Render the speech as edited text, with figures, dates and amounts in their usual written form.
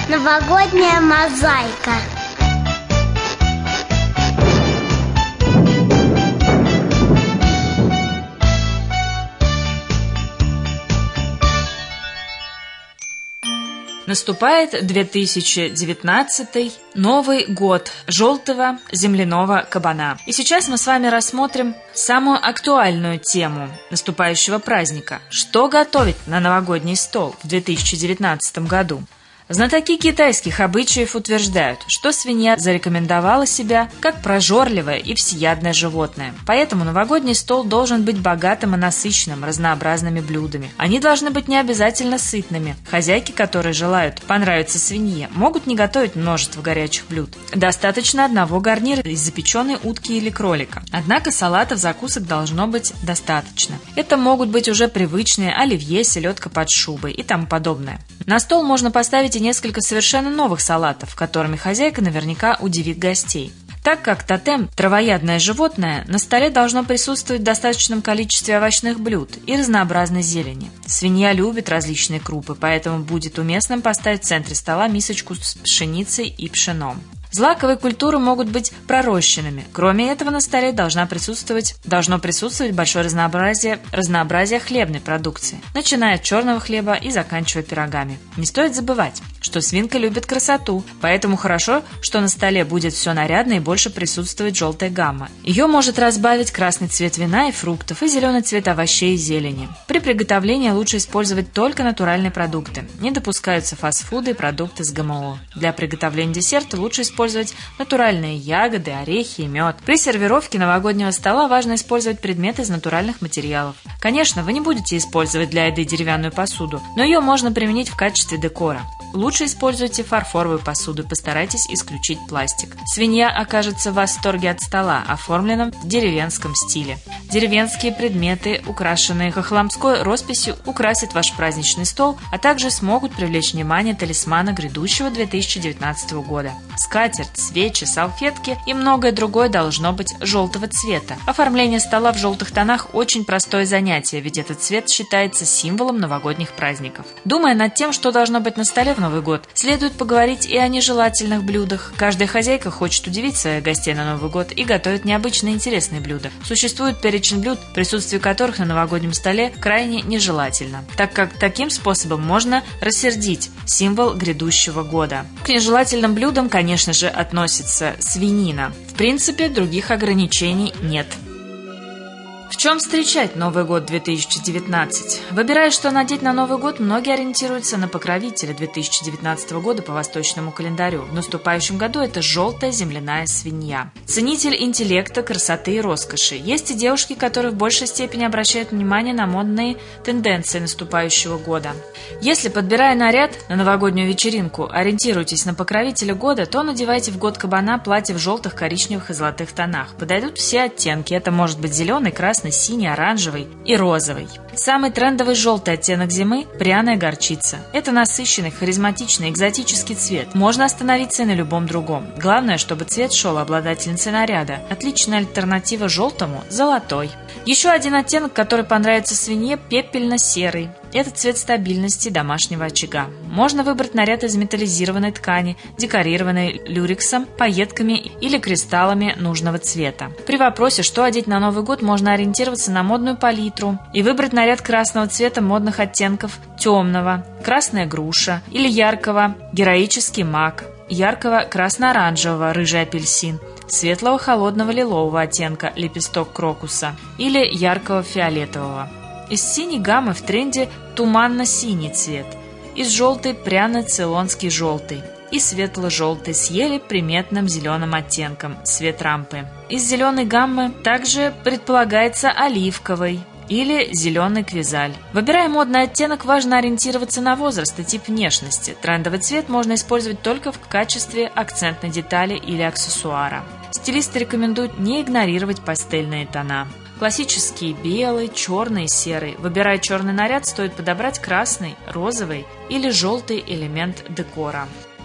Новогодняя мозаика. Наступает 2019 Новый год желтого земляного кабана. И сейчас мы с вами рассмотрим самую актуальную тему наступающего праздника. Что готовить на новогодний стол в 2019 году? Знатоки китайских обычаев утверждают, что свинья зарекомендовала себя как прожорливое и всеядное животное. Поэтому новогодний стол должен быть богатым и насыщенным разнообразными блюдами. Они должны быть не обязательно сытными. Хозяйки, которые желают понравиться свинье, могут не готовить множество горячих блюд. Достаточно одного гарнира из запеченной утки или кролика. Однако салатов, закусок должно быть достаточно. Это могут быть уже привычные оливье, селедка под шубой и тому подобное. На стол можно поставить и несколько совершенно новых салатов, которыми хозяйка наверняка удивит гостей. Так как тотем – травоядное животное, на столе должно присутствовать в достаточном количестве овощных блюд и разнообразной зелени. Свинья любит различные крупы, поэтому будет уместным поставить в центре стола мисочку с пшеницей и пшеном. Злаковые культуры могут быть пророщенными. Кроме этого, на столе должно присутствовать большое разнообразие хлебной продукции, начиная от черного хлеба и заканчивая пирогами. Не стоит забывать, что свинка любит красоту, поэтому хорошо, что на столе будет все нарядно и больше присутствует желтая гамма. Ее может разбавить красный цвет вина и фруктов и зеленый цвет овощей и зелени. При приготовлении лучше использовать только натуральные продукты. Не допускаются фастфуды и продукты с ГМО. Для приготовления десерта лучше использовать натуральные ягоды, орехи и мед. При сервировке новогоднего стола важно использовать предметы из натуральных материалов. Конечно, вы не будете использовать для еды деревянную посуду, но ее можно применить в качестве декора. Лучше используйте фарфоровую посуду и постарайтесь исключить пластик. Свинья окажется в восторге от стола, оформленном в деревенском стиле. Деревенские предметы, украшенные хохломской росписью, украсят ваш праздничный стол, а также смогут привлечь внимание талисмана грядущего 2019 года. Скатерть, свечи, салфетки и многое другое должно быть желтого цвета. Оформление стола в желтых тонах – очень простое занятие, ведь этот цвет считается символом новогодних праздников. Думая над тем, что должно быть на столе в Новый год, следует поговорить и о нежелательных блюдах. Каждая хозяйка хочет удивить своих гостей на Новый год и готовит необычные и интересные блюда. Существует перечень блюд, присутствие которых на новогоднем столе крайне нежелательно, так как таким способом можно рассердить символ грядущего года. К нежелательным блюдам, конечно же, относится свинина. В принципе, других ограничений нет. В чем встречать Новый год 2019? Выбирая, что надеть на Новый год, многие ориентируются на покровителя 2019 года по восточному календарю. В наступающем году это желтая земляная свинья. Ценитель интеллекта, красоты и роскоши. Есть и девушки, которые в большей степени обращают внимание на модные тенденции наступающего года. Если, подбирая наряд на новогоднюю вечеринку, ориентируетесь на покровителя года, то надевайте в год кабана платье в желтых, коричневых и золотых тонах. Подойдут все оттенки. Это может быть зеленый, красный, синий, оранжевый и розовый. Самый трендовый желтый оттенок зимы – пряная горчица. Это насыщенный, харизматичный, экзотический цвет. Можно остановиться и на любом другом. Главное, чтобы цвет шел обладательнице наряда. Отличная альтернатива желтому – золотой. Еще один оттенок, который понравится свинье – пепельно-серый. Это цвет стабильности домашнего очага. Можно выбрать наряд из металлизированной ткани, декорированной люрексом, пайетками или кристаллами нужного цвета. При вопросе, что одеть на Новый год, можно ориентироваться на модную палитру и выбрать наряд красного цвета модных оттенков темного, красная груша или яркого героический мак, яркого красно-оранжевого рыжий апельсин, светлого холодного лилового оттенка лепесток крокуса или яркого фиолетового. Из синей гаммы в тренде туманно-синий цвет, из желтой пряный цейлонский желтый и светло-желтый с еле приметным зеленым оттенком, цвет рампы. Из зеленой гаммы также предполагается оливковый или зеленый квизаль. Выбирая модный оттенок, важно ориентироваться на возраст и тип внешности. Трендовый цвет можно использовать только в качестве акцентной детали или аксессуара. Стилисты рекомендуют не игнорировать пастельные тона. Классические белый, черный и серый. Выбирая черный наряд, стоит подобрать красный, розовый или желтый элемент декора.